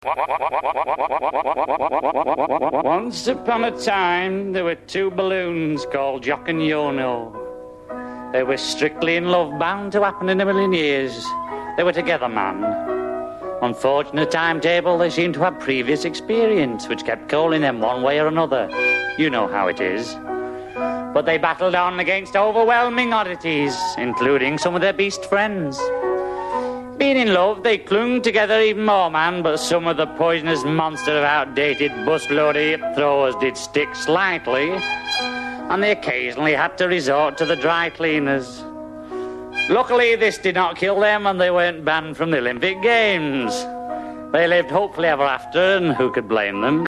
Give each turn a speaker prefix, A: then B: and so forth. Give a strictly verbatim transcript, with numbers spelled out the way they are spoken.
A: Once upon a time, there were two balloons called Jock and Yono. They were strictly in love, bound to happen in a million years. They were together, man. Unfortunate timetable, they seemed to have previous experience, which kept calling them one way or another. You know how it is. But they battled on against overwhelming oddities, including some of their beast friends. Being in love, they clung together even more, man, but some of the poisonous monster of outdated busload of hip throwers did stick slightly, and they occasionally had to resort to the dry cleaners. Luckily, this did not kill them, and they weren't banned from the Olympic Games. They lived hopefully ever after, and who could blame them?